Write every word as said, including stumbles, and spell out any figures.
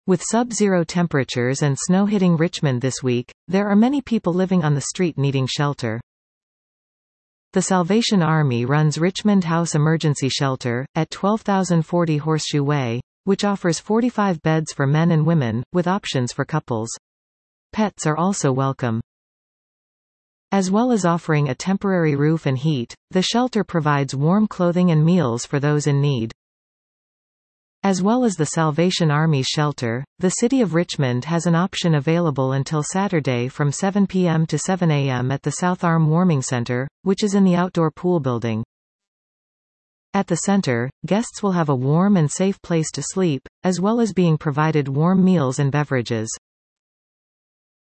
With sub-zero temperatures and snow hitting Richmond this week, there are many people living on the street needing shelter. The Salvation Army runs Richmond House Emergency Shelter, at twelve thousand forty Horseshoe Way, which offers forty-five beds for men and women, with options for couples. Pets are also welcome. As well as offering a temporary roof and heat, the shelter provides warm clothing and meals for those in need. As well as the Salvation Army's shelter, the City of Richmond has an option available until Saturday from seven p m to seven a m at the South Arm Warming Center, which is in the outdoor pool building. At the center, guests will have a warm and safe place to sleep, as well as being provided warm meals and beverages.